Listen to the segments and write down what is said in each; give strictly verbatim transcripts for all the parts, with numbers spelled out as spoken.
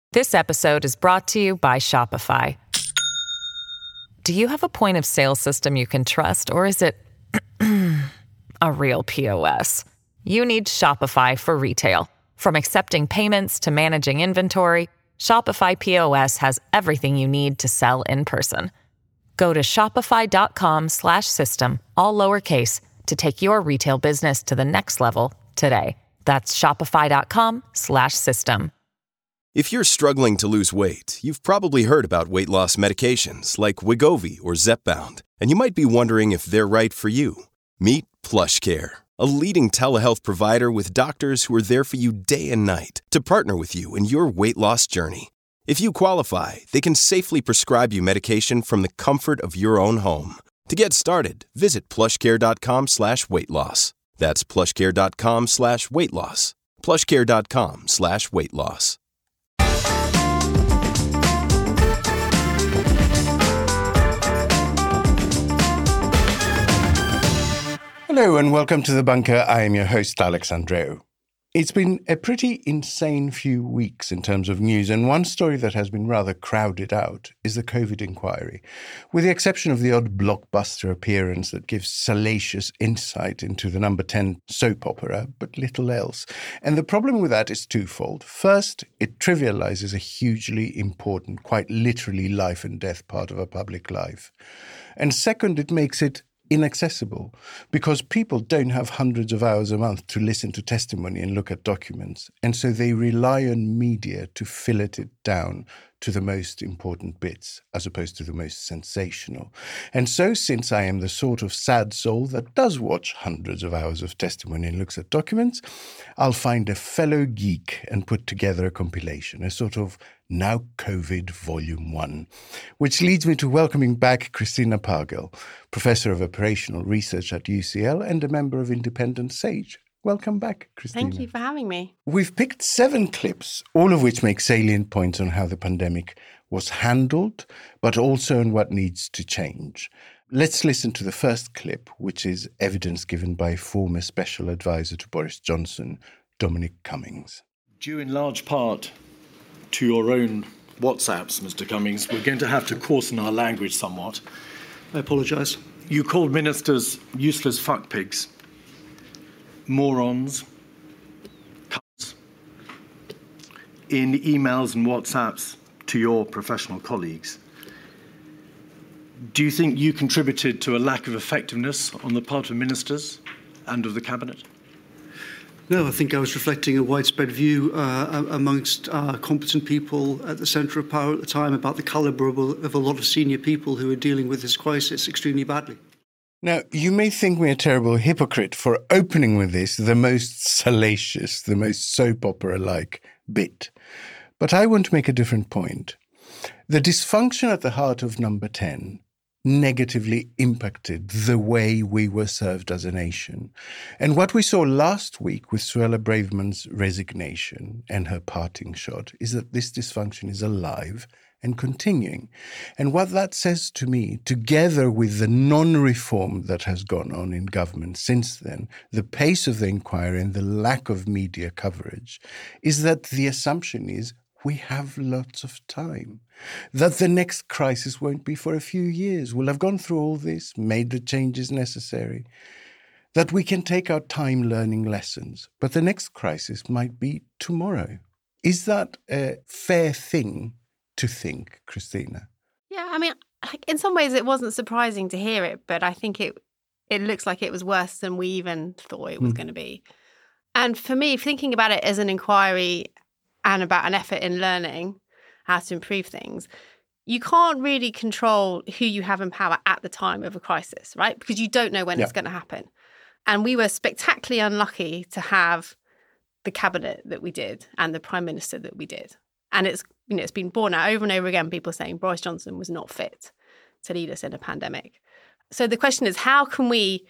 This episode is brought to you by Shopify. Do you have a point of sale system you can trust, or is it a real P O S? You need Shopify for retail. From accepting payments to managing inventory, Shopify P O S has everything you need to sell in person. Go to shopify.com slash system, all lowercase, to take your retail business to the next level today. That's shopify.com slash system. If you're struggling to lose weight, you've probably heard about weight loss medications like Wegovy or Zepbound, and you might be wondering if they're right for you. Meet PlushCare, a leading telehealth provider with doctors who are there for you day and night to partner with you in your weight loss journey. If you qualify, they can safely prescribe you medication from the comfort of your own home. To get started, visit plushcare.com slash weight loss. That's plushcare.com slash weight loss. plushcare.com slash weight loss. Hello and welcome to The Bunker. I am your host, Alex Andreou. It's been a pretty insane few weeks in terms of news, and one story that has been rather crowded out is the COVID inquiry, with the exception of the odd blockbuster appearance that gives salacious insight into the number ten soap opera, but little else. And the problem with that is twofold. First, it trivializes a hugely important, quite literally life and death part of a public life. And second, it makes it inaccessible, because people don't have hundreds of hours a month to listen to testimony and look at documents, and so they rely on media to fillet it down to the most important bits, as opposed to the most sensational. And so, since I am the sort of sad soul that does watch hundreds of hours of testimony and looks at documents, I'll find a fellow geek and put together a compilation, a sort of Now COVID Volume one, which leads me to welcoming back Christina Pargell, Professor of Operational Research at U C L and a member of Independent Sage. Welcome back, Christina. Thank you for having me. We've picked seven clips, all of which make salient points on how the pandemic was handled, but also on what needs to change. Let's listen to the first clip, which is evidence given by former Special Advisor to Boris Johnson, Dominic Cummings. Due in large part to your own WhatsApps, Mister Cummings, we're going to have to coarsen our language somewhat. I apologise. You called ministers useless fuckpigs, morons, cunts, in emails and WhatsApps to your professional colleagues. Do you think you contributed to a lack of effectiveness on the part of ministers and of the Cabinet? No, I think I was reflecting a widespread view uh, amongst uh, competent people at the centre of power at the time about the calibre of a lot of senior people who are dealing with this crisis extremely badly. Now, you may think me a terrible hypocrite for opening with this, the most salacious, the most soap opera-like bit. But I want to make a different point. The dysfunction at the heart of number ten negatively impacted the way we were served as a nation. And what we saw last week with Suella Braverman's resignation and her parting shot is that this dysfunction is alive and continuing. And what that says to me, together with the non-reform that has gone on in government since then, the pace of the inquiry and the lack of media coverage, is that the assumption is we have lots of time, that the next crisis won't be for a few years. We'll have gone through all this, made the changes necessary, that we can take our time learning lessons, but the next crisis might be tomorrow. Is that a fair thing to think, Christina? Yeah, I mean, in some ways it wasn't surprising to hear it, but I think it it looks like it was worse than we even thought it was mm. going to be. And for me, thinking about it as an inquiry and about an effort in learning how to improve things, you can't really control who you have in power at the time of a crisis, right? Because you don't know when yeah. it's going to happen. And we were spectacularly unlucky to have the cabinet that we did and the prime minister that we did. And it's, you know, it's been borne out over and over again, people saying Boris Johnson was not fit to lead us in a pandemic. So the question is, how can we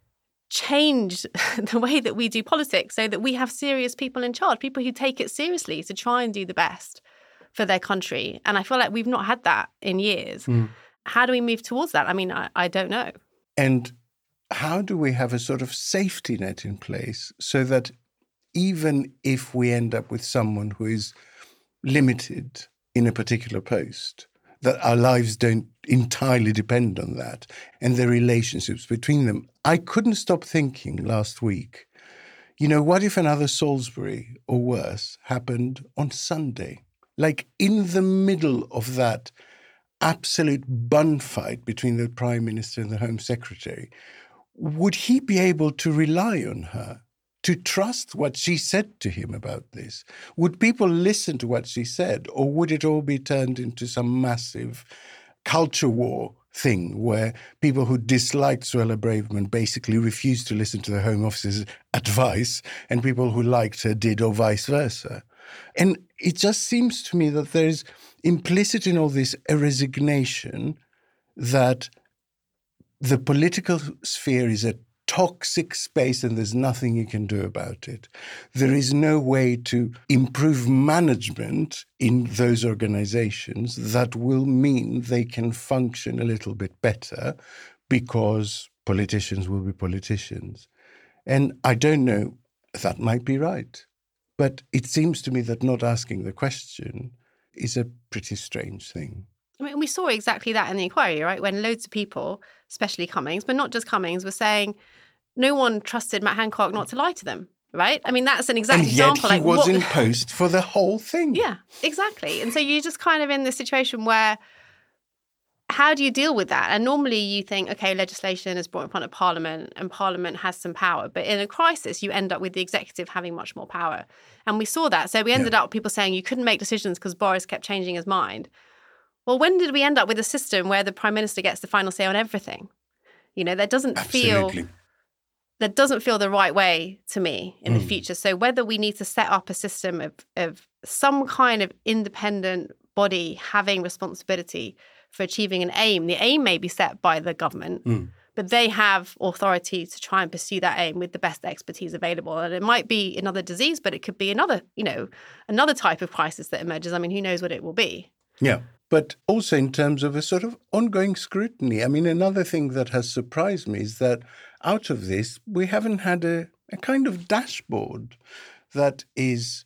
change the way that we do politics so that we have serious people in charge, people who take it seriously to try and do the best for their country? And I feel like we've not had that in years. Mm. How do we move towards that? I mean, I, I don't know. And how do we have a sort of safety net in place so that even if we end up with someone who is limited in a particular post, that our lives don't entirely depend on that, and the relationships between them. I couldn't stop thinking last week, you know, what if another Salisbury or worse happened on Sunday? Like in the middle of that absolute bun fight between the Prime Minister and the Home Secretary, would he be able to rely on her, to trust what she said to him about this? Would people listen to what she said, or would it all be turned into some massive culture war thing where people who disliked Suella Braverman basically refused to listen to the Home Office's advice and people who liked her did, or vice versa? And it just seems to me that there's implicit in all this a resignation that the political sphere is a toxic space and there's nothing you can do about it. There is no way to improve management in those organizations that will mean they can function a little bit better because politicians will be politicians. And I don't know, that might be right. But it seems to me that not asking the question is a pretty strange thing. I mean, we saw exactly that in the inquiry, right? When loads of people, especially Cummings, but not just Cummings, were saying no one trusted Matt Hancock not to lie to them, right? I mean, that's an exact and example. And yet he like, was what... in post for the whole thing. Yeah, exactly. And so you're just kind of in this situation where how do you deal with that? And normally you think, okay, legislation is brought in front of Parliament and Parliament has some power. But in a crisis, you end up with the executive having much more power. And we saw that. So we ended yeah. up with people saying you couldn't make decisions because Boris kept changing his mind. Well, when did we end up with a system where the Prime Minister gets the final say on everything? You know, that doesn't Absolutely. feel that doesn't feel the right way to me in mm. the future. So whether we need to set up a system of, of some kind of independent body having responsibility for achieving an aim, the aim may be set by the government, mm. but they have authority to try and pursue that aim with the best expertise available. And it might be another disease, but it could be another, you know, another type of crisis that emerges. I mean, who knows what it will be? Yeah. But also in terms of a sort of ongoing scrutiny. I mean, another thing that has surprised me is that out of this, we haven't had a, a kind of dashboard that is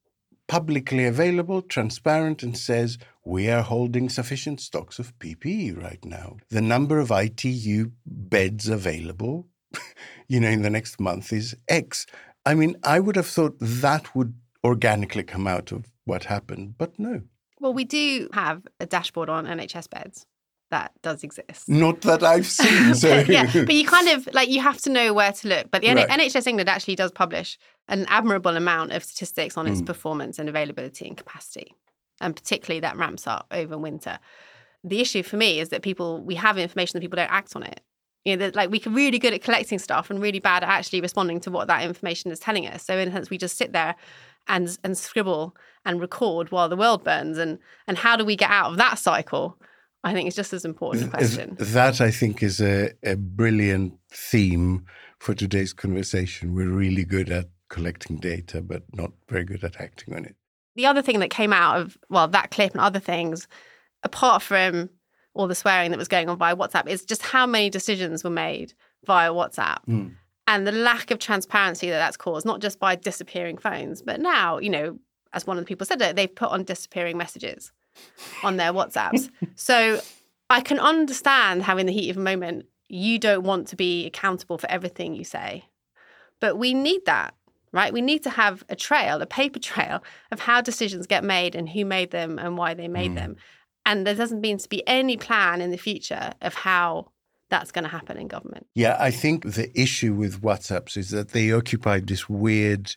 publicly available, transparent, and says, we are holding sufficient stocks of P P E right now. The number of I T U beds available, you know, in the next month is X. I mean, I would have thought that would organically come out of what happened, but no. Well, we do have a dashboard on N H S beds. That does exist. Not that I've seen. So. but, yeah, but you kind of, like, you have to know where to look. But the right. N H S England actually does publish an admirable amount of statistics on its mm. performance and availability and capacity. And particularly that ramps up over winter. The issue for me is that people, we have information that people don't act on it. You know, like, we're really good at collecting stuff and really bad at actually responding to what that information is telling us. So in a sense, we just sit there and and scribble and record while the world burns. And and how do we get out of that cycle? I think it's just as important a question. That, I think, is a, a brilliant theme for today's conversation. We're really good at collecting data, but not very good at acting on it. The other thing that came out of, well, that clip and other things, apart from all the swearing that was going on via WhatsApp, is just how many decisions were made via WhatsApp. Mm. And the lack of transparency that that's caused, not just by disappearing phones, but now, you know, as one of the people said it, they've put on disappearing messages on their WhatsApps. So I can understand how in the heat of a moment, you don't want to be accountable for everything you say. But we need that, right? We need to have a trail, a paper trail of how decisions get made and who made them and why they made mm. them. And there doesn't seem to be any plan in the future of how that's going to happen in government. Yeah, I think the issue with WhatsApps is that they occupy this weird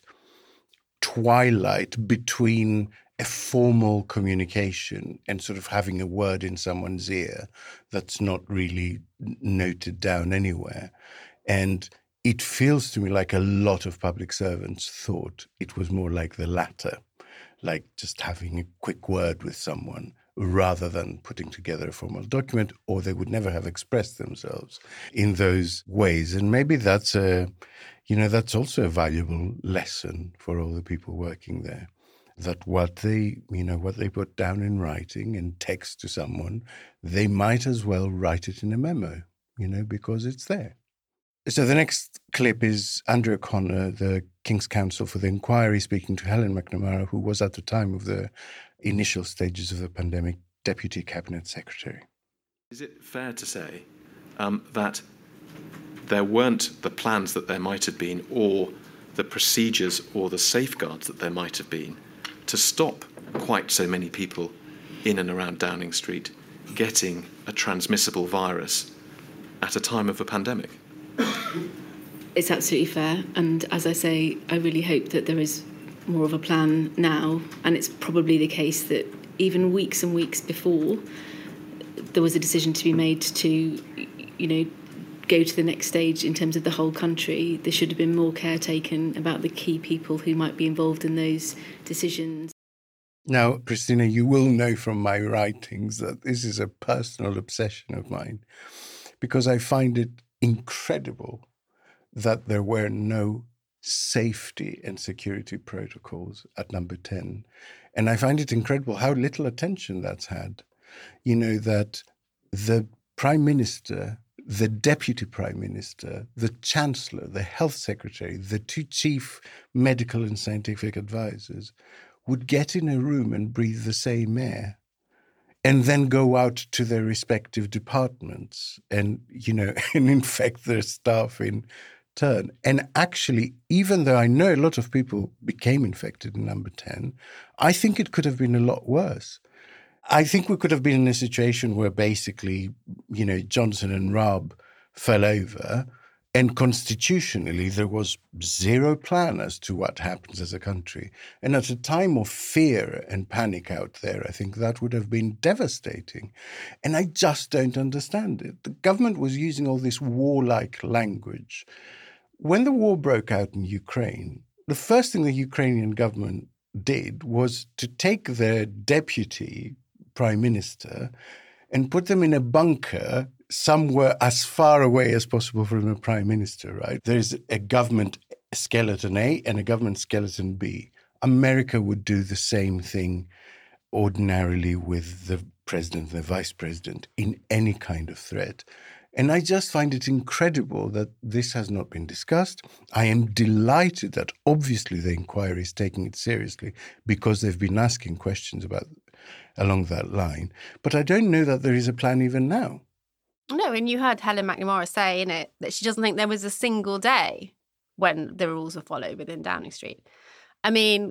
twilight between a formal communication and sort of having a word in someone's ear that's not really noted down anywhere. And it feels to me like a lot of public servants thought it was more like the latter, like just having a quick word with someone rather than putting together a formal document, or they would never have expressed themselves in those ways. And maybe that's a, you know, that's also a valuable lesson for all the people working there, that what they, you know, what they put down in writing and text to someone, they might as well write it in a memo, you know, because it's there. So the next clip is Andrew O'Connor, the King's Counsel for the Inquiry, speaking to Helen McNamara, who was at the time of the initial stages of the pandemic, Deputy Cabinet Secretary. Is it fair to say um, that there weren't the plans that there might have been, or the procedures or the safeguards that there might have been to stop quite so many people in and around Downing Street getting a transmissible virus at a time of a pandemic? It's absolutely fair, and as I say, I really hope that there is more of a plan now, and it's probably the case that even weeks and weeks before there was a decision to be made to, you know, go to the next stage in terms of the whole country, there should have been more care taken about the key people who might be involved in those decisions. Now, Christina, you will know from my writings that this is a personal obsession of mine, because I find it incredible that there were no safety and security protocols at Number ten. And I find it incredible how little attention that's had. You know, that the Prime Minister, the Deputy Prime Minister, the Chancellor, the Health Secretary, the two chief medical and scientific advisors would get in a room and breathe the same air and then go out to their respective departments and, you know, and infect their staff in turn. And actually, even though I know a lot of people became infected in Number ten, I think it could have been a lot worse. I think we could have been in a situation where basically, you know, Johnson and Raab fell over, and constitutionally there was zero plan as to what happens as a country. And at a time of fear and panic out there, I think that would have been devastating. And I just don't understand it. The government was using all this warlike language. When the war broke out in Ukraine, the first thing the Ukrainian government did was to take their deputy prime minister and put them in a bunker somewhere as far away as possible from the prime minister, right? There's a government skeleton A and a government skeleton B. America would do the same thing ordinarily with the president and the vice president in any kind of threat. And I just find it incredible that this has not been discussed. I am delighted that obviously the inquiry is taking it seriously because they've been asking questions about along that line. But I don't know that there is a plan even now. No, and you heard Helen McNamara say in it that she doesn't think there was a single day when the rules were followed within Downing Street. I mean,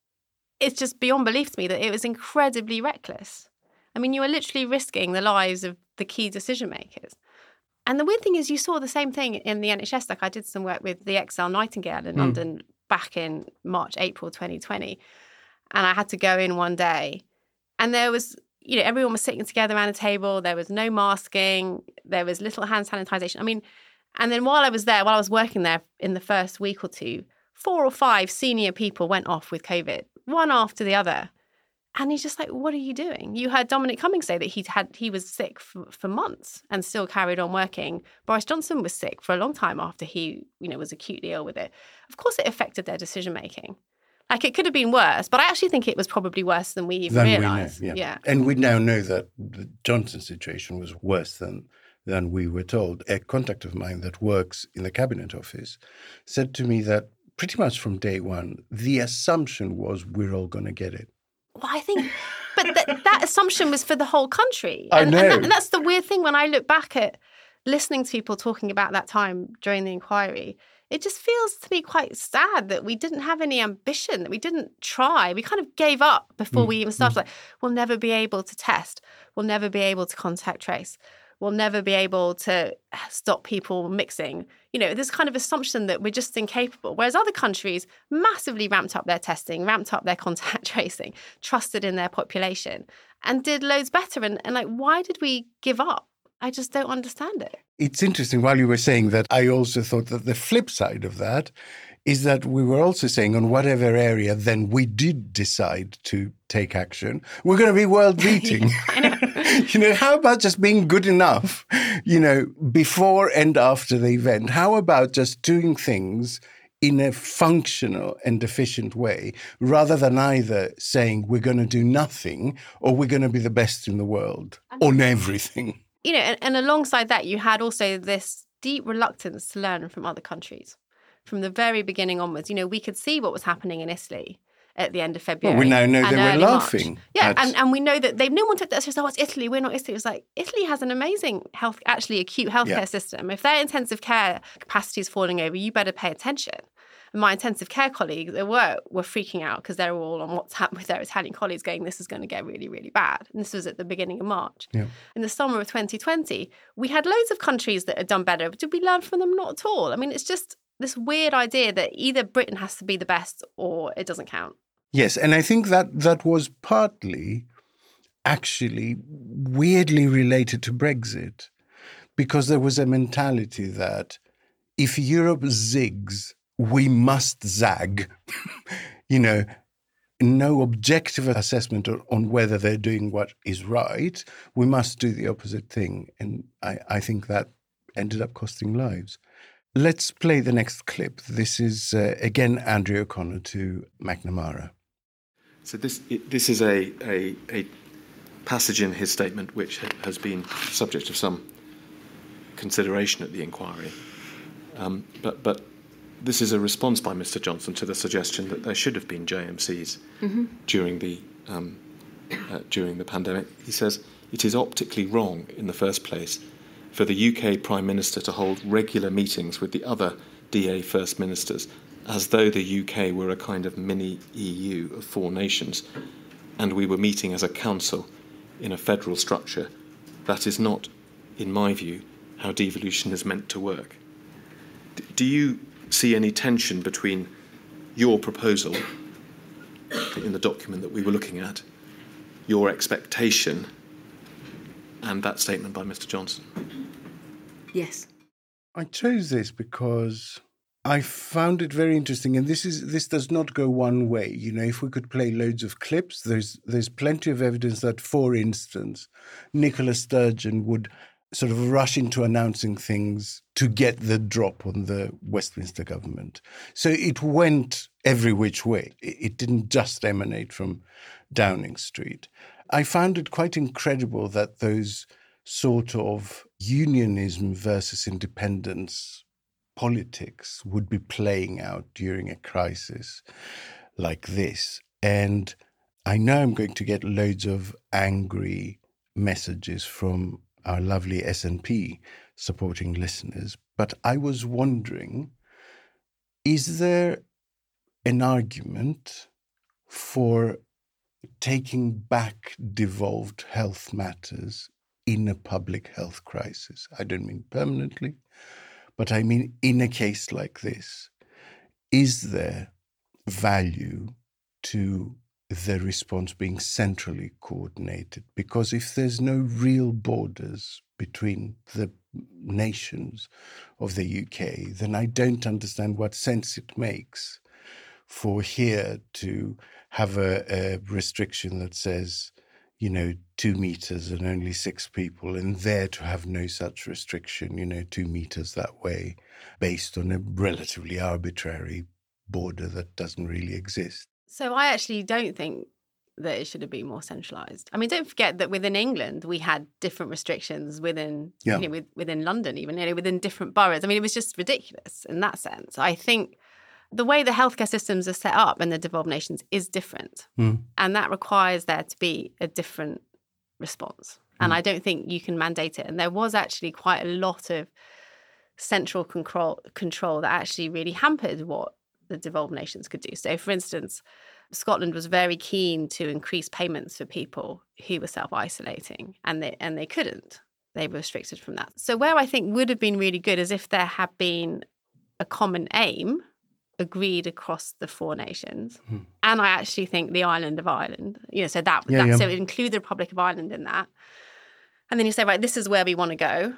it's just beyond belief to me that it was incredibly reckless. I mean, you were literally risking the lives of the key decision makers. And the weird thing is you saw the same thing in the N H S. Like I did some work with the X L Nightingale in mm. London back in March, April twenty twenty. And I had to go in one day and there was, you know, everyone was sitting together around a table. There was no masking. There was little hand sanitization. I mean, and then while I was there, while I was working there in the first week or two, four or five senior people went off with COVID, one after the other. And he's just like, what are you doing? You heard Dominic Cummings say that he'd had, he was sick for, for months and still carried on working. Boris Johnson was sick for a long time after he, you know, was acutely ill with it. Of course, it affected their decision-making. Like, it could have been worse, but I actually think it was probably worse than we even realised. Yeah. yeah. And we now know that the Johnson situation was worse than, than we were told. A contact of mine that works in the Cabinet Office said to me that pretty much from day one, the assumption was we're all going to get it. Well, I think, but th- that assumption was for the whole country. I and, know. And, that, and that's the weird thing when I look back at listening to people talking about that time during the inquiry. It just feels to me quite sad that we didn't have any ambition, that we didn't try. We kind of gave up before mm. we even started. Mm. Like, we'll never be able to test. We'll never be able to contact trace. We'll never be able to stop people mixing. You know, this kind of assumption that we're just incapable. Whereas other countries massively ramped up their testing, ramped up their contact tracing, trusted in their population, and did loads better. And, and like, why did we give up? I just don't understand it. It's interesting, while you were saying that, I also thought that the flip side of that is that we were also saying on whatever area then we did decide to take action, we're going to be world beating. I know. You know, how about just being good enough, you know, before and after the event? How about just doing things in a functional and efficient way, rather than either saying we're going to do nothing or we're going to be the best in the world on everything? You know, and, and alongside that, you had also this deep reluctance to learn from other countries. From the very beginning onwards, you know, we could see what was happening in Italy. at the end of February. Well, we now know and they were early laughing. March. Yeah, at... and, and we know that they've no one took that. So, oh, it's Italy. We're not Italy. It was like Italy has an amazing health, actually acute healthcare yeah. system. If their intensive care capacity is falling over, you better pay attention. And my intensive care colleagues at work were freaking out because they were all on WhatsApp with their Italian colleagues going, this is going to get really, really bad. And this was at the beginning of March. Yeah. In the summer of twenty twenty, we had loads of countries that had done better. But did we learn from them? Not at all. I mean, it's just this weird idea that either Britain has to be the best or it doesn't count. Yes, and I think that that was partly actually weirdly related to Brexit, because there was a mentality that if Europe zigs, we must zag. You know, no objective assessment on whether they're doing what is right. We must do the opposite thing. And I, I think that ended up costing lives. Let's play the next clip. This is, uh, again, Andrew O'Connor to McNamara. So this this is a, a, a passage in his statement which has been subject of some consideration at the inquiry. Um, but but this is a response by Mister Johnson to the suggestion that there should have been J M Cs mm-hmm. during the um, uh, during the pandemic. He says it is optically wrong in the first place for the U K Prime Minister to hold regular meetings with the other D A First Ministers as though the U K were a kind of mini E U of four nations and we were meeting as a council in a federal structure. That is not, in my view, how devolution is meant to work. D- do you see any tension between your proposal in the document that we were looking at, your expectation, and that statement by Mister Johnson? Yes. I chose this because I found it very interesting, and this is this does not go one way. You know, if we could play loads of clips, there's there's plenty of evidence that, for instance, Nicola Sturgeon would sort of rush into announcing things to get the drop on the Westminster government. So it went every which way. It didn't just emanate from Downing Street. I found it quite incredible that those sort of unionism versus independence politics would be playing out during a crisis like this. And I know I'm going to get loads of angry messages from our lovely S N P supporting listeners, but I was wondering, is there an argument for taking back devolved health matters in a public health crisis? I don't mean permanently, but I mean in a case like this. Is there value to the response being centrally coordinated? Because if there's no real borders between the nations of the U K, then I don't understand what sense it makes for here to have a, a restriction that says, you know, two meters and only six people, and there to have no such restriction, you know, two meters that way, based on a relatively arbitrary border that doesn't really exist. So I actually don't think that it should have been more centralised. I mean, don't forget that within England, we had different restrictions within, yeah. you know, with, within London, even, you know, within different boroughs. I mean, it was just ridiculous in that sense. I think the way the healthcare systems are set up in the devolved nations is different. Mm. And that requires there to be a different response. Mm. And I don't think you can mandate it. And there was actually quite a lot of central control, control that actually really hampered what the devolved nations could do. So, for instance, Scotland was very keen to increase payments for people who were self-isolating, and they and they couldn't. They were restricted from that. So where I think would have been really good is if there had been a common aim agreed across the four nations. Hmm. And I actually think the island of Ireland, you know, so that, yeah, that yeah. so include the Republic of Ireland in that. And then you say, right, this is where we want to go.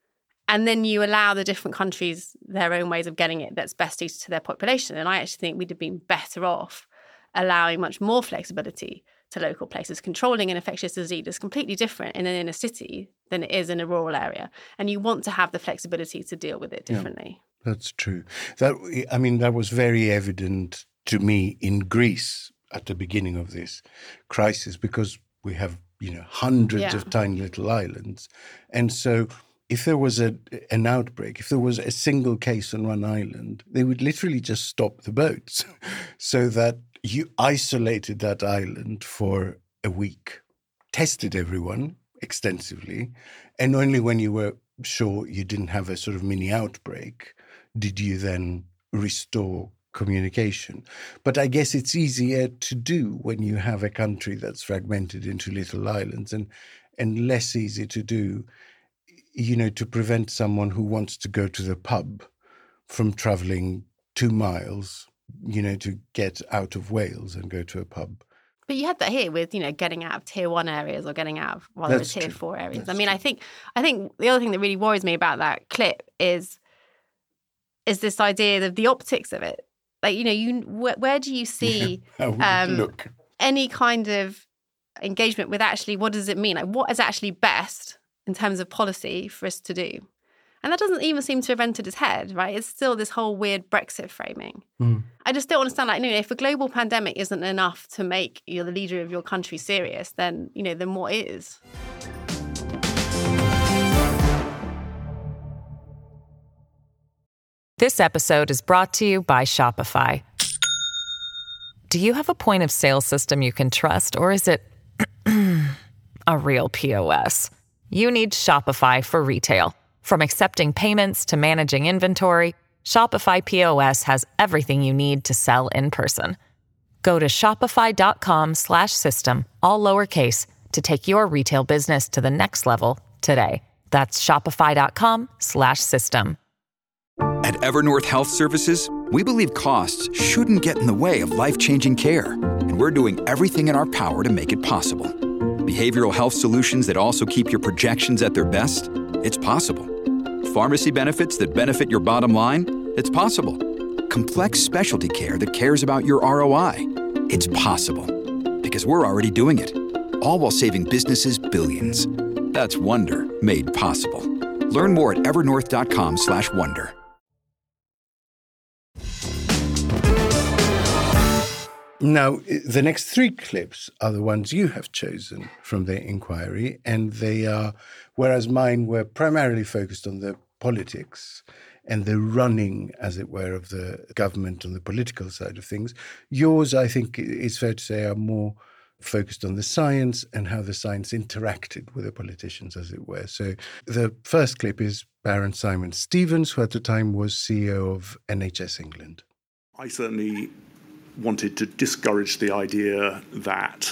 And then you allow the different countries their own ways of getting it that's best suited to their population. And I actually think we'd have been better off allowing much more flexibility to local places. Controlling an infectious disease is completely different in an inner city than it is in a rural area. And you want to have the flexibility to deal with it differently. Yeah, that's true. That I mean, that was very evident to me in Greece at the beginning of this crisis, because we have, you know, hundreds yeah. of tiny little islands. And so if there was a, an outbreak, if there was a single case on one island, they would literally just stop the boats so that you isolated that island for a week, tested everyone extensively, and only when you were sure you didn't have a sort of mini outbreak did you then restore communication. But I guess it's easier to do when you have a country that's fragmented into little islands, and and less easy to do, you know, to prevent someone who wants to go to the pub from travelling two miles, you know, to get out of Wales and go to a pub. But you had that here with, you know, getting out of tier one areas or getting out of rather That's tier true. four areas. That's I mean, true. I think I think the other thing that really worries me about that clip is is this idea of the optics of it. Like, you know, you where, where do you see How would it um, look? any kind of engagement with actually what does it mean? Like, what is actually best in terms of policy for us to do? And that doesn't even seem to have entered his head, right? It's still this whole weird Brexit framing. Mm. I just don't understand, like, you know, if a global pandemic isn't enough to make you the leader of your country serious, then, you know, then what is? This episode is brought to you by Shopify. Do you have a point of sale system you can trust, or is it a real P O S? You need Shopify for retail. From accepting payments to managing inventory, Shopify P O S has everything you need to sell in person. Go to shopify.com slash system, all lowercase, to take your retail business to the next level today. That's shopify.com slash system. At Evernorth Health Services, we believe costs shouldn't get in the way of life-changing care, and we're doing everything in our power to make it possible. Behavioral health solutions that also keep your projections at their best? It's possible. Pharmacy benefits that benefit your bottom line? It's possible. Complex specialty care that cares about your R O I? It's possible. Because we're already doing it. All while saving businesses billions. That's Wonder made possible. Learn more at evernorth.com slash wonder. Now, the next three clips are the ones you have chosen from the inquiry, and they are, whereas mine were primarily focused on the politics and the running, as it were, of the government on the political side of things, yours, I think it's fair to say, are more focused on the science and how the science interacted with the politicians, as it were. So the first clip is Baron Simon Stevens, who at the time was C E O of N H S England. I certainly wanted to discourage the idea that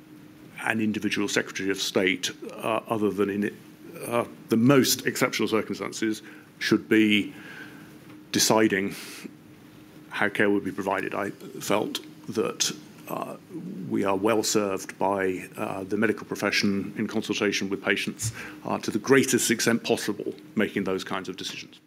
an individual Secretary of State, uh, other than in uh, the most exceptional circumstances, should be deciding how care would be provided. I felt that uh, we are well served by uh, the medical profession in consultation with patients uh, to the greatest extent possible making those kinds of decisions.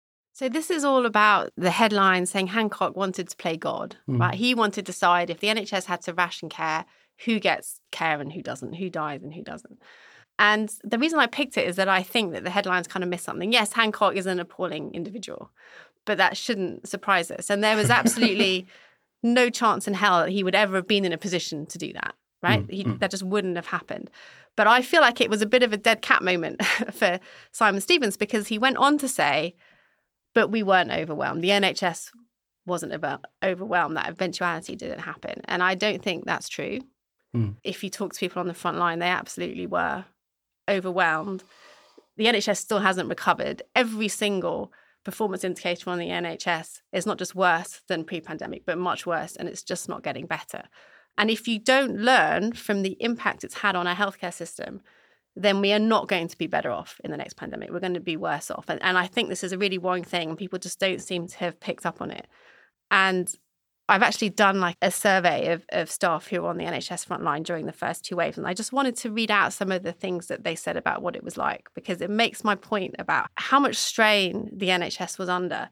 So this is all about the headline saying Hancock wanted to play God, mm. right? He wanted to decide if the N H S had to ration care, who gets care and who doesn't, who dies and who doesn't. And the reason I picked it is that I think that the headlines kind of miss something. Yes, Hancock is an appalling individual, but that shouldn't surprise us. And there was absolutely no chance in hell that he would ever have been in a position to do that, right? Mm. He, mm. That just wouldn't have happened. But I feel like it was a bit of a dead cat moment for Simon Stevens, because he went on to say, but we weren't overwhelmed. The N H S wasn't about overwhelmed. That eventuality didn't happen. And I don't think that's true. Mm. If you talk to people on the front line, they absolutely were overwhelmed. The N H S still hasn't recovered. Every single performance indicator on the N H S is not just worse than pre-pandemic, but much worse, and it's just not getting better. And if you don't learn from the impact it's had on our healthcare system, then we are not going to be better off in the next pandemic. We're going to be worse off. And, and I think this is a really worrying thing, and people just don't seem to have picked up on it. And I've actually done like a survey of, of staff who were on the N H S frontline during the first two waves. And I just wanted to read out some of the things that they said about what it was like, because it makes my point about how much strain the N H S was under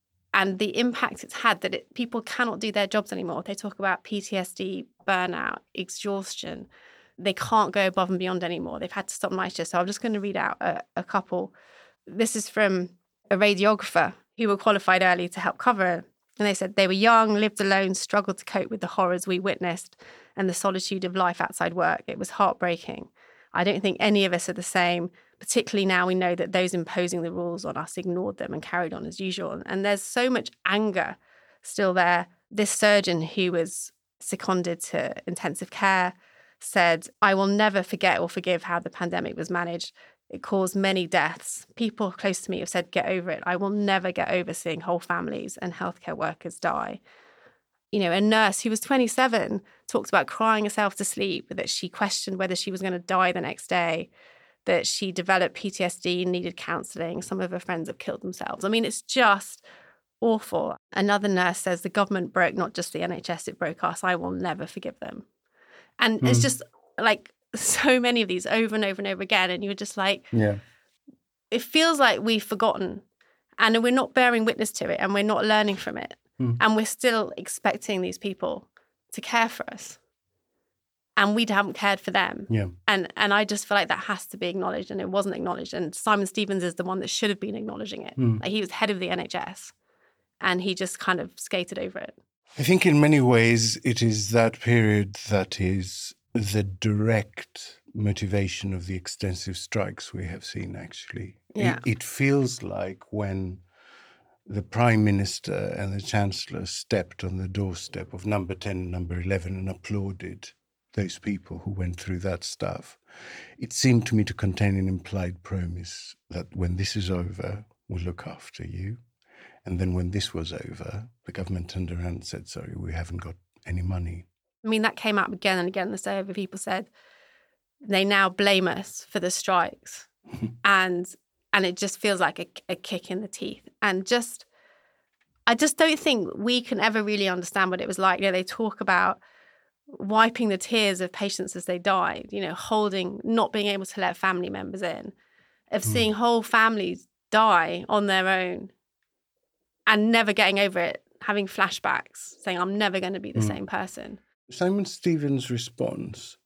and the impact it's had, that it, people cannot do their jobs anymore. They talk about P T S D, burnout, exhaustion. They can't go above and beyond anymore. They've had to stop night shifts. So I'm just going to read out a, a couple. This is from a radiographer who were qualified early to help cover. And they said they were young, lived alone, struggled to cope with the horrors we witnessed and the solitude of life outside work. It was heartbreaking. I don't think any of us are the same, particularly now we know that those imposing the rules on us ignored them and carried on as usual. And there's so much anger still there. This surgeon who was seconded to intensive care, said, "I will never forget or forgive how the pandemic was managed. It caused many deaths. People close to me have said, get over it. I will never get over seeing whole families and healthcare workers die." You know, a nurse who was twenty-seven talked about crying herself to sleep, that she questioned whether she was going to die the next day, that she developed P T S D, needed counselling. Some of her friends have killed themselves. I mean, it's just awful. Another nurse says the government broke not just the N H S, it broke us. I will never forgive them. And mm. it's just like so many of these over and over and over again. And you're just like, yeah, it feels like we've forgotten and we're not bearing witness to it and we're not learning from it. Mm. And we're still expecting these people to care for us. And we haven't cared for them. Yeah. And and I just feel like that has to be acknowledged, and it wasn't acknowledged. And Simon Stevens is the one that should have been acknowledging it. Mm. Like, he was head of the N H S, and he just kind of skated over it. I think in many ways it is that period that is the direct motivation of the extensive strikes we have seen, actually. Yeah. It, it feels like when the Prime Minister and the Chancellor stepped on the doorstep of number ten and number eleven and applauded those people who went through that stuff, it seemed to me to contain an implied promise that when this is over, we'll look after you. And then when this was over, the government turned around and said, sorry, we haven't got any money. I mean, that came up again and again. The survey people said they now blame us for the strikes. and and it just feels like a, a kick in the teeth. And just, I just don't think we can ever really understand what it was like. You know, they talk about wiping the tears of patients as they died, you know, holding, not being able to let family members in, of seeing mm. whole families die on their own and never getting over it, having flashbacks, saying, I'm never going to be the mm. same person. Simon Stevens' response,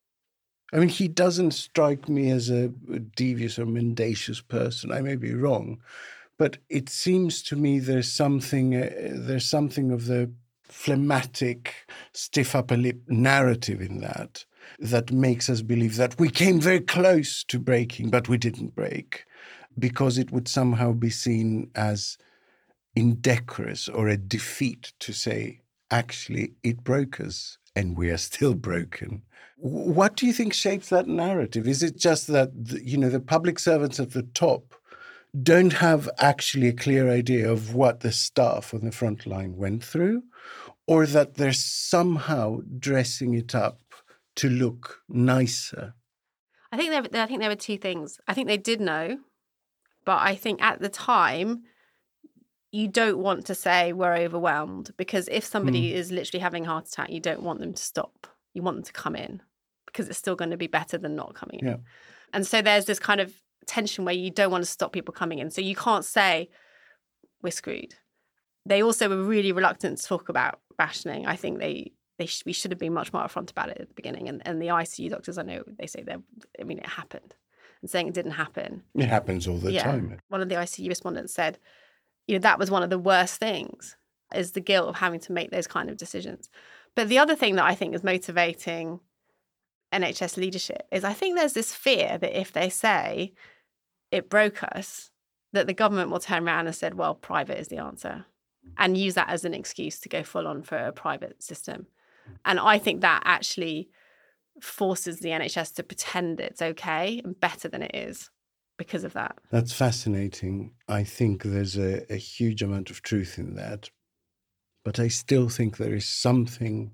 I mean, he doesn't strike me as a devious or mendacious person. I may be wrong, but it seems to me there's something, uh, there's something of the phlegmatic, stiff upper lip narrative in that, that makes us believe that we came very close to breaking, but we didn't break, because it would somehow be seen as indecorous or a defeat to say, actually, it broke us and we are still broken. What do you think shapes that narrative? Is it just that, you know, the public servants at the top don't have actually a clear idea of what the staff on the front line went through, or that they're somehow dressing it up to look nicer? I think there, I think there were two things. I think they did know, but I think at the time, you don't want to say we're overwhelmed, because if somebody mm. is literally having a heart attack, you don't want them to stop. You want them to come in, because it's still going to be better than not coming in. Yeah. And so there's this kind of tension where you don't want to stop people coming in. So you can't say we're screwed. They also were really reluctant to talk about rationing. I think they they sh- we should have been much more upfront about it at the beginning. And and the I C U doctors, I know they say they're, I mean, it happened. And saying it didn't happen. It happens all the yeah. time. One of the I C U respondents said, you know, that was one of the worst things, is the guilt of having to make those kind of decisions. But the other thing that I think is motivating N H S leadership is I think there's this fear that if they say it broke us, that the government will turn around and said, well, private is the answer, and use that as an excuse to go full on for a private system. And I think that actually forces the N H S to pretend it's okay and better than it is because of that. That's fascinating. I think there's a, a huge amount of truth in that. But I still think there is something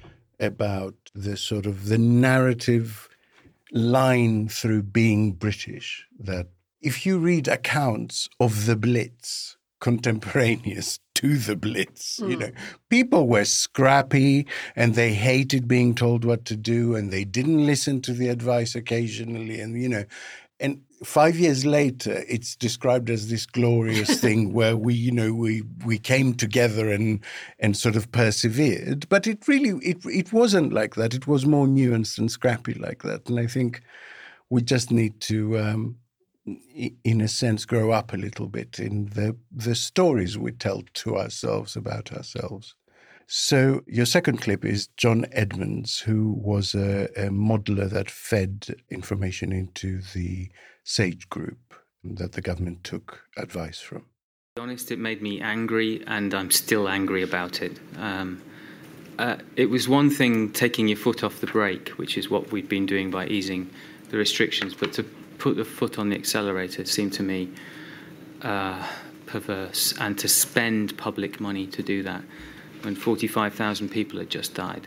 about the sort of the narrative line through being British, that if you read accounts of the Blitz contemporaneous to the Blitz, mm. you know, people were scrappy and they hated being told what to do and they didn't listen to the advice occasionally. And, you know, and five years later, it's described as this glorious thing where we, you know, we we came together and and sort of persevered. But it really, it it wasn't like that. It was more nuanced and scrappy like that. And I think we just need to, um, in a sense, grow up a little bit in the the stories we tell to ourselves about ourselves. So your second clip is John Edmonds, who was a, a modeler that fed information into the SAGE group that the government took advice from. To be honest, it made me angry, and I'm still angry about it. Um, uh, it was one thing taking your foot off the brake, which is what we've been doing by easing the restrictions, but to put the foot on the accelerator seemed to me uh, perverse, and to spend public money to do that when forty-five thousand people had just died.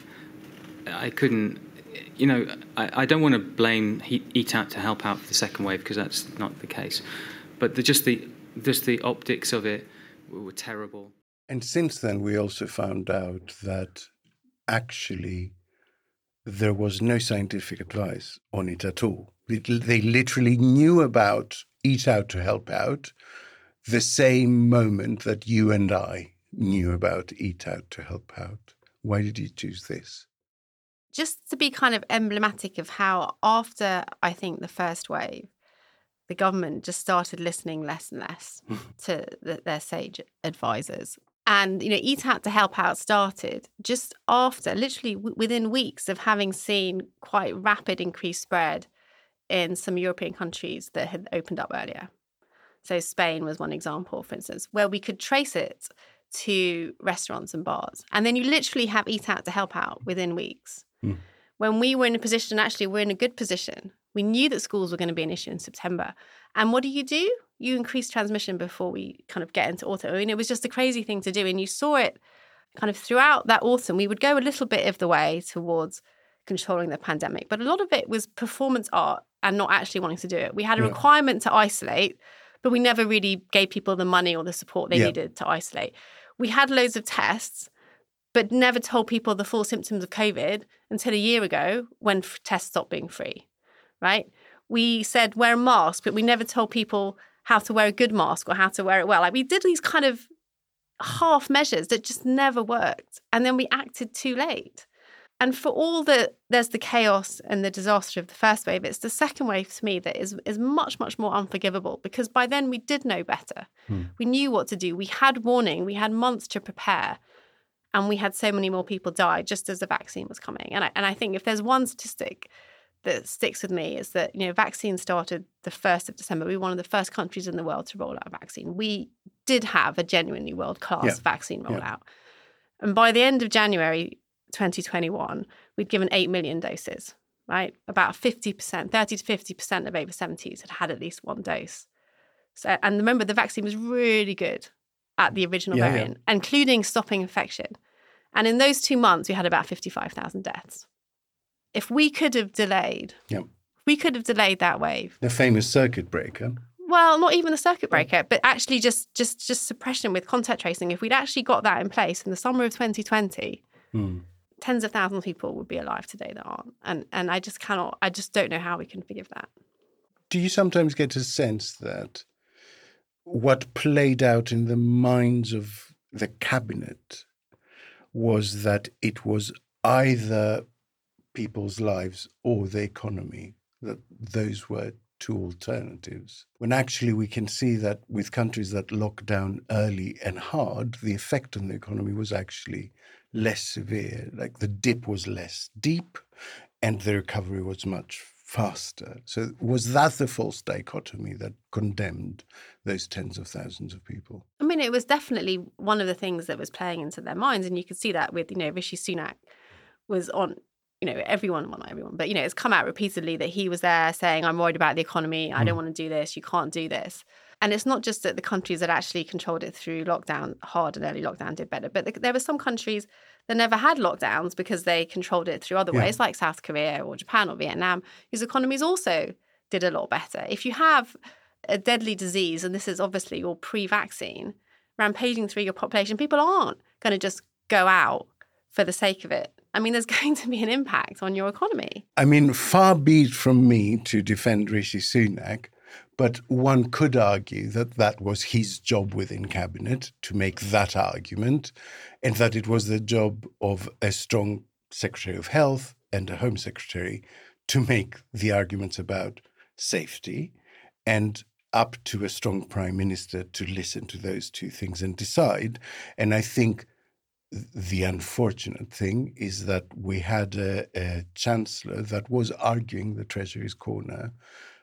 I couldn't, you know, I, I don't want to blame Eat Out to Help Out for the second wave, because that's not the case. But the, just the just the optics of it were terrible. And since then, we also found out that actually there was no scientific advice on it at all. They literally knew about Eat Out to Help Out the same moment that you and I knew about Eat Out to Help Out. Why did you choose this? Just to be kind of emblematic of how after, I think, the first wave, the government just started listening less and less to the, their sage advisors. And, you know, Eat Out to Help Out started just after, literally w- within weeks of having seen quite rapid increased spread in some European countries that had opened up earlier. So Spain was one example, for instance, where we could trace it to restaurants and bars. And then you literally have Eat Out to Help Out within weeks. Mm. When we were in a position, actually, we're in a good position. We knew that schools were going to be an issue in September. And what do you do? You increase transmission before we kind of get into autumn. I mean, it was just a crazy thing to do. And you saw it kind of throughout that autumn. We would go a little bit of the way towards controlling the pandemic, but a lot of it was performance art and not actually wanting to do it. We had a yeah. requirement to isolate, but we never really gave people the money or the support they yeah. needed to isolate. We had loads of tests, but never told people the full symptoms of COVID until a year ago when f- tests stopped being free, right? We said wear a mask, but we never told people how to wear a good mask or how to wear it well. Like, we did these kind of half measures that just never worked. And then we acted too late. And for all that there's the chaos and the disaster of the first wave, it's the second wave to me that is, is much, much more unforgivable, because by then we did know better. Hmm. We knew what to do. We had warning. We had months to prepare. And we had so many more people die just as the vaccine was coming. And I, and I think if there's one statistic that sticks with me, is that, you know, vaccine started the first of December. We were one of the first countries in the world to roll out a vaccine. We did have a genuinely world-class yeah. vaccine rollout. Yeah. And by the end of January twenty twenty-one, we'd given eight million doses, right? About fifty percent, thirty to fifty percent of over seventies had had at least one dose. So, and remember, the vaccine was really good at the original yeah, variant, yeah. including stopping infection. And in those two months, we had about fifty-five thousand deaths. If we could have delayed, yep. we could have delayed that wave. The famous circuit breaker. Well, not even the circuit breaker, but actually just just just suppression with contact tracing. If we'd actually got that in place in the summer of twenty twenty, mm. tens of thousands of people would be alive today that aren't. And and I just cannot, I just don't know how we can forgive that. Do you sometimes get a sense that what played out in the minds of the cabinet was that it was either people's lives or the economy, that those were two alternatives, when actually we can see that with countries that locked down early and hard, the effect on the economy was actually less severe, like the dip was less deep and the recovery was much faster. So was that the false dichotomy that condemned those tens of thousands of people? I mean, it was definitely one of the things that was playing into their minds, and you could see that with, you know, Rishi Sunak was on, you know, everyone, well, not everyone, but, you know, it's come out repeatedly that he was there saying, I'm worried about the economy. I mm. don't want to do this. You can't do this. And it's not just that the countries that actually controlled it through lockdown, hard and early lockdown, did better. But there were some countries that never had lockdowns because they controlled it through other yeah. ways, like South Korea or Japan or Vietnam, whose economies also did a lot better. If you have a deadly disease, and this is obviously all pre-vaccine, rampaging through your population, people aren't going to just go out for the sake of it. I mean, there's going to be an impact on your economy. I mean, far be it from me to defend Rishi Sunak, but one could argue that that was his job within cabinet to make that argument, and that it was the job of a strong Secretary of Health and a Home Secretary to make the arguments about safety, and up to a strong Prime Minister to listen to those two things and decide. And I think the unfortunate thing is that we had a, a Chancellor that was arguing the Treasury's corner,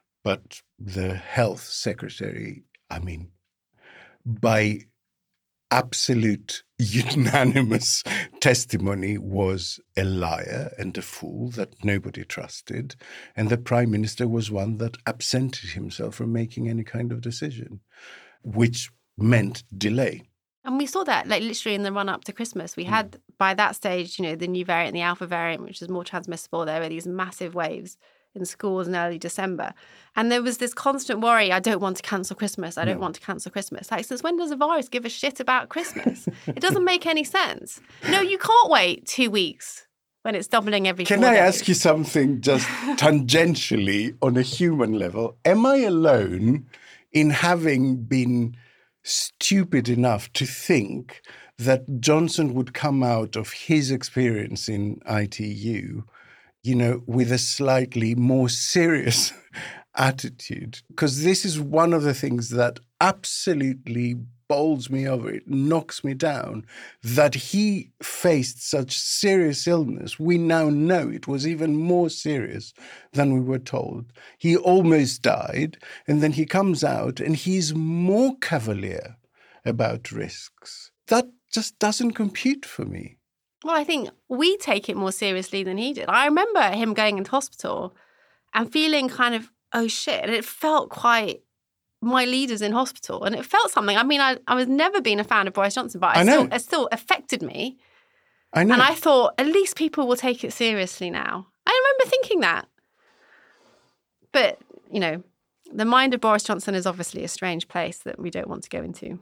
but the Health Secretary, I mean, by absolute unanimous testimony was a liar and a fool that nobody trusted. And the Prime Minister was one that absented himself from making any kind of decision, which meant delay. And we saw that, like, literally in the run-up to Christmas. We had, by that stage, you know, the new variant, the Alpha variant, which is more transmissible. There were these massive waves in schools in early December. And there was this constant worry, I don't want to cancel Christmas. I don't no. want to cancel Christmas. Like, since when does a virus give a shit about Christmas? It doesn't make any sense. No, you can't wait two weeks when it's doubling every Can four I days. ask you something just tangentially on a human level? Am I alone in having been stupid enough to think that Johnson would come out of his experience in I T U, you know, with a slightly more serious attitude? Because this is one of the things that absolutely bowls me over, it knocks me down, that he faced such serious illness. We now know it was even more serious than we were told. He almost died, and then he comes out and he's more cavalier about risks. That just doesn't compute for me. Well, I think we take it more seriously than he did. I remember him going into hospital and feeling kind of, oh shit, and it felt quite, my leader's in hospital, and it felt something. I mean, I, I was never been a fan of Boris Johnson, but I, I still, it still affected me. I know. And I thought, at least people will take it seriously now. I remember thinking that. But, you know, the mind of Boris Johnson is obviously a strange place that we don't want to go into.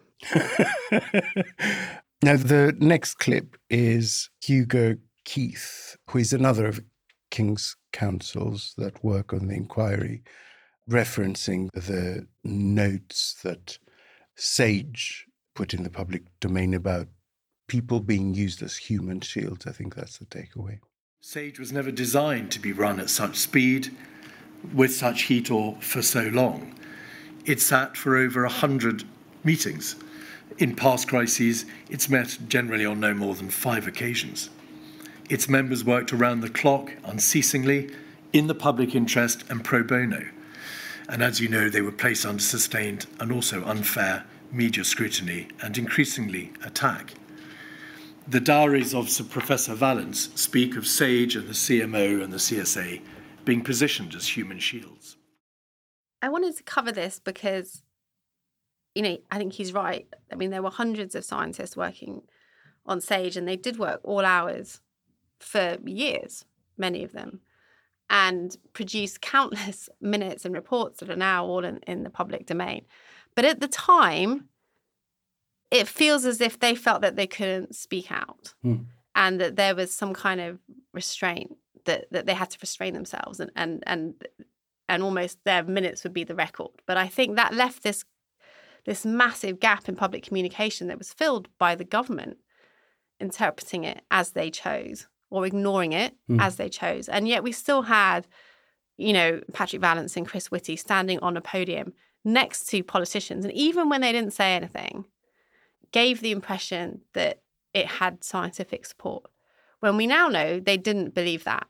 Now, the next clip is Hugo Keith, who is another of King's counsels that work on the inquiry, referencing the notes that Sage put in the public domain about people being used as human shields. I think that's the takeaway. Sage was never designed to be run at such speed, with such heat, or for so long. It sat for over one hundred meetings. In past crises, it's met generally on no more than five occasions. Its members worked around the clock, unceasingly, in the public interest and pro bono. And as you know, they were placed under sustained and also unfair media scrutiny and increasingly attack. The diaries of Sir Professor Vallance speak of Sage and the C M O and the C S A being positioned as human shields. I wanted to cover this because, you know, I think he's right. I mean, there were hundreds of scientists working on Sage, and they did work all hours for years, many of them, and produced countless minutes and reports that are now all in, in the public domain. But at the time, it feels as if they felt that they couldn't speak out mm. and that there was some kind of restraint, that, that they had to restrain themselves, and, and, and, and almost their minutes would be the record. But I think that left this this massive gap in public communication that was filled by the government interpreting it as they chose or ignoring it mm. as they chose. And yet we still had, you know, Patrick Vallance and Chris Whitty standing on a podium next to politicians. And even when they didn't say anything, gave the impression that it had scientific support, when we now know they didn't believe that.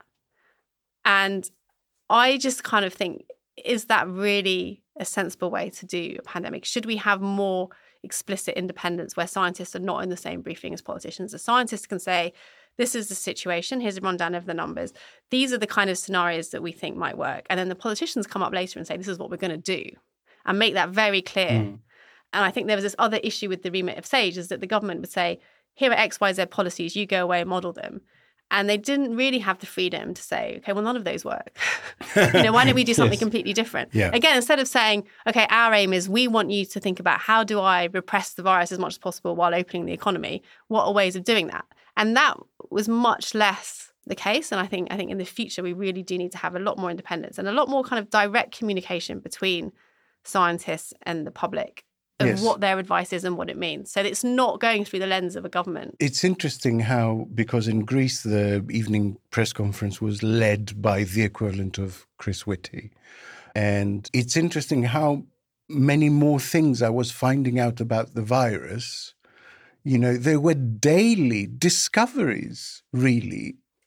And I just kind of think, is that really a sensible way to do a pandemic? Should we have more explicit independence where scientists are not in the same briefing as politicians? The scientists can say, this is the situation, here's a rundown of the numbers, these are the kind of scenarios that we think might work. And then the politicians come up later and say, this is what we're going to do, and make that very clear. Mm. And I think there was this other issue with the remit of Sage, is that the government would say, here are X, Y, Z policies, you go away and model them. And they didn't really have the freedom to say, okay, well, none of those work. you know, why don't we do something yes. completely different? Yeah. Again, instead of saying, okay, our aim is we want you to think about how do I repress the virus as much as possible while opening the economy? What are ways of doing that? And that was much less the case. And I think I think in the future, we really do need to have a lot more independence and a lot more kind of direct communication between scientists and the public of yes. what their advice is and what it means. So it's not going through the lens of a government. It's interesting how, because in Greece, the evening press conference was led by the equivalent of Chris Whitty. And it's interesting how many more things I was finding out about the virus. You know, there were daily discoveries, really,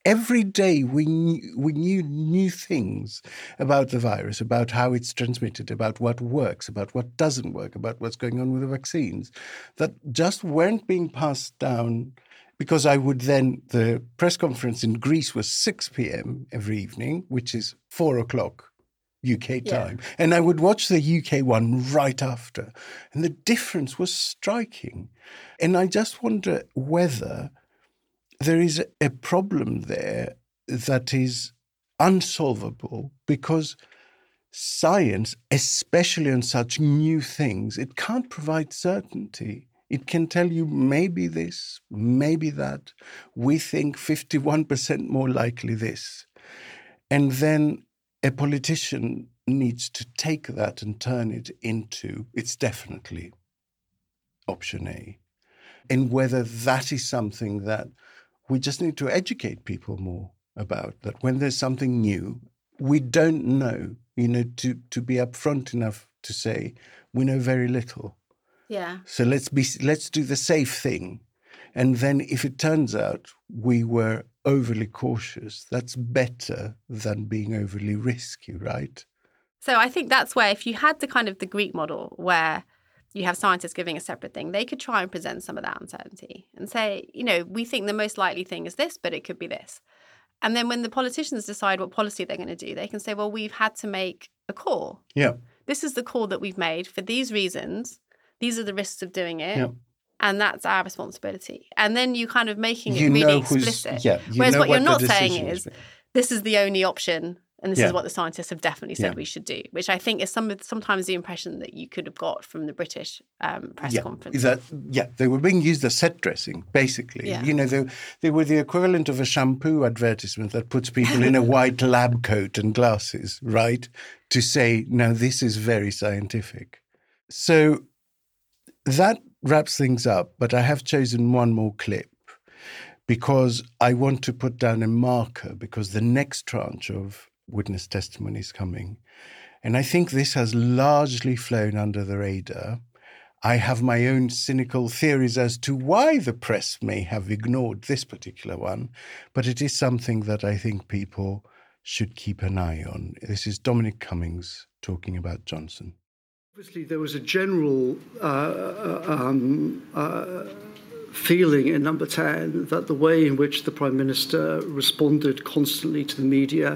every day we knew, we knew new things about the virus, about how it's transmitted, about what works, about what doesn't work, about what's going on with the vaccines, that just weren't being passed down. Because I would then, the press conference in Greece was six p.m. every evening, which is four o'clock U K time. Yeah. And I would watch the U K one right after. And the difference was striking. And I just wonder whether there is a problem there that is unsolvable, because science, especially on such new things, it can't provide certainty. It can tell you maybe this, maybe that. We think fifty-one percent more likely this. And then a politician needs to take that and turn it into, it's definitely option A. And whether that is something that we just need to educate people more about, that when there's something new, we don't know, you know, to, to be upfront enough to say, we know very little. Yeah. So let's be let's do the safe thing. And then if it turns out we were overly cautious, that's better than being overly risky, right? So I think that's where, if you had the kind of the Greek model where you have scientists giving a separate thing, they could try and present some of that uncertainty and say, you know, we think the most likely thing is this, but it could be this. And then when the politicians decide what policy they're going to do, they can say, well, we've had to make a call. Yeah. This is the call that we've made for these reasons. These are the risks of doing it. Yeah. And that's our responsibility. And then you kind of making you it really know explicit. Yeah, you Whereas know what, what you're not the saying is, this is the only option, and this yeah. is what the scientists have definitely said yeah. we should do, which I think is some sometimes the impression that you could have got from the British um, press yeah. conference. That, yeah, they were being used as set dressing, basically. Yeah. You know, they, they were the equivalent of a shampoo advertisement that puts people in a white lab coat and glasses, right? To say, no, this is very scientific. So that wraps things up, but I have chosen one more clip because I want to put down a marker, because the next tranche of witness testimony is coming. And I think this has largely flown under the radar. I have my own cynical theories as to why the press may have ignored this particular one, but it is something that I think people should keep an eye on. This is Dominic Cummings talking about Johnson. Obviously, there was a general uh, um, uh, feeling in Number ten that the way in which the Prime Minister responded constantly to the media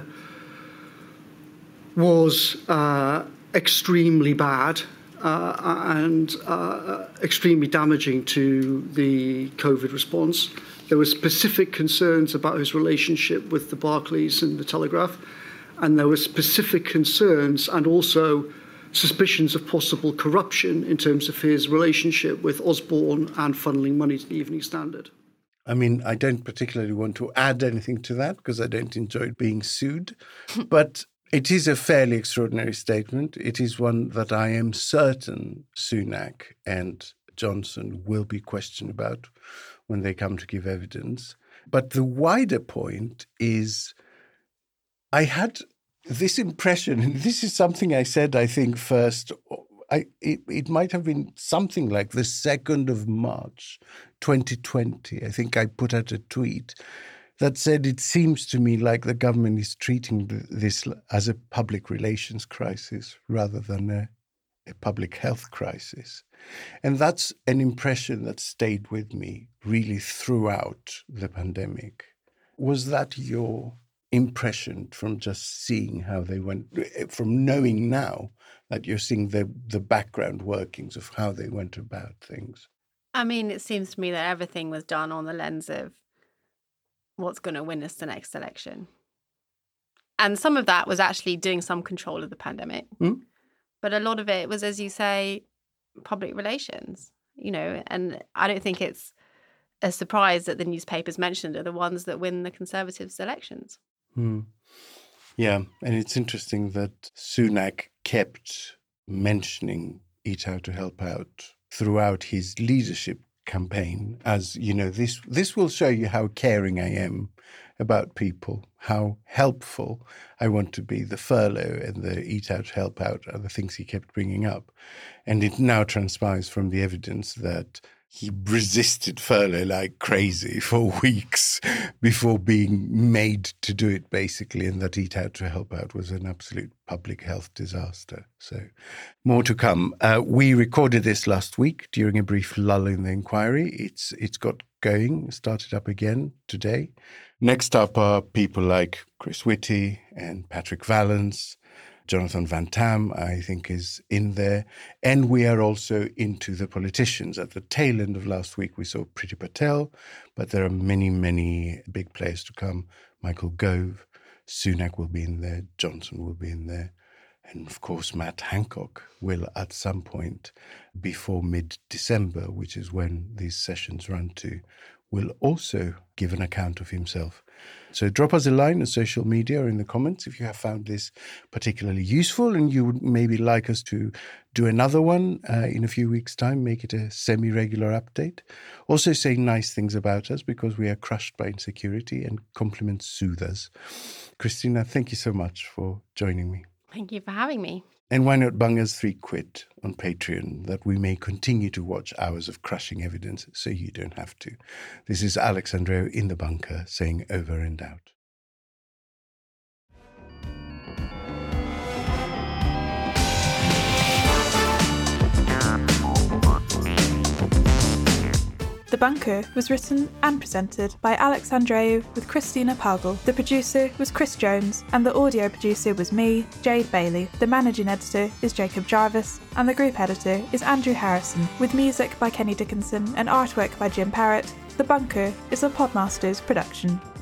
was uh, extremely bad uh, and uh, extremely damaging to the COVID response. There were specific concerns about his relationship with the Barclays and the Telegraph, and there were specific concerns and also suspicions of possible corruption in terms of his relationship with Osborne and funneling money to the Evening Standard. I mean, I don't particularly want to add anything to that because I don't enjoy being sued, but it is a fairly extraordinary statement. It is one that I am certain Sunak and Johnson will be questioned about when they come to give evidence. But the wider point is I had this impression, and this is something I said, I think, first, I, it, it might have been something like the second of March, twenty twenty. I think I put out a tweet that said, it seems to me like the government is treating this as a public relations crisis rather than a, a public health crisis. And that's an impression that stayed with me really throughout the pandemic. Was that your impression from just seeing how they went, from knowing now that you're seeing the, the background workings of how they went about things? I mean, it seems to me that everything was done on the lens of what's going to win us the next election. And some of that was actually doing some control of the pandemic. Mm. But a lot of it was, as you say, public relations, you know, and I don't think it's a surprise that the newspapers mentioned are the ones that win the Conservatives' elections. Mm. Yeah, and it's interesting that Sunak kept mentioning Eat How to Help Out throughout his leadership campaign as, you know, this this will show you how caring I am about people, how helpful I want to be. The furlough and the eat out, help out are the things he kept bringing up. And it now transpires from the evidence that he resisted furlough like crazy for weeks before being made to do it, basically, and that eat out to help out was an absolute public health disaster. So more to come. Uh, we recorded this last week during a brief lull in the inquiry. It's It's got going, started up again today. Next up are people like Chris Whitty and Patrick Vallance. Jonathan Van Tam, I think, is in there. And we are also into the politicians. At the tail end of last week, we saw Priti Patel, but there are many, many big players to come. Michael Gove, Sunak will be in there, Johnson will be in there. And of course, Matt Hancock will at some point before mid-December, which is when these sessions run to, will also give an account of himself. So drop us a line on social media or in the comments if you have found this particularly useful and you would maybe like us to do another one uh, in a few weeks' time, make it a semi-regular update. Also say nice things about us because we are crushed by insecurity, and compliments soothe us. Christina, thank you so much for joining me. Thank you for having me. And why not bung us three quid on Patreon that we may continue to watch hours of crushing evidence so you don't have to. This is Alex Andreou in the bunker saying over and out. The Bunker was written and presented by Alex Andreou with Christina Pagel. The producer was Chris Jones and the audio producer was me, Jade Bailey. The managing editor is Jacob Jarvis and the group editor is Andrew Harrison, with music by Kenny Dickinson and artwork by Jim Parrott. The Bunker is a Podmasters production.